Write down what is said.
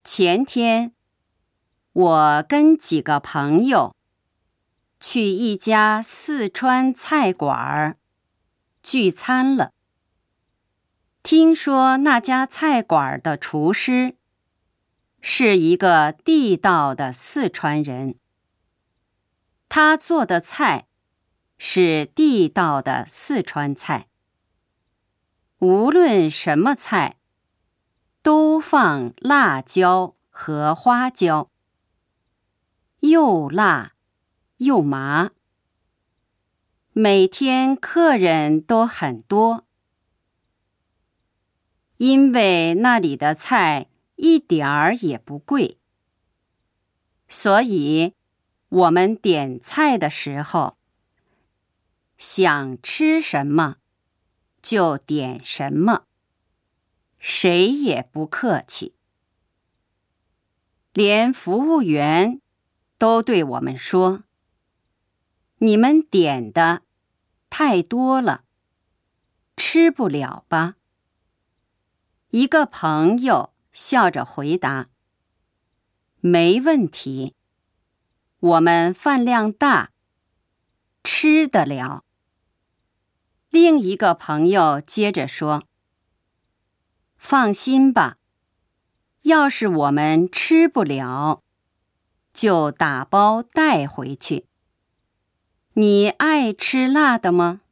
前天，我跟几个朋友去一家四川菜馆聚餐了。听说那家菜馆的厨师是一个地道的四川人，他做的菜是地道的四川菜，无论什么菜都放辣椒和花椒，又辣又麻。每天客人都很多，因为那里的菜一点儿也不贵，所以我们点菜的时候，想吃什么就点什么，谁也不客气。连服务员都对我们说：“你们点的太多了，吃不了吧？”一个朋友笑着回答：“没问题，我们饭量大，吃得了。”另一个朋友接着说：“放心吧，要是我们吃不了，就打包带回去。你爱吃辣的吗？”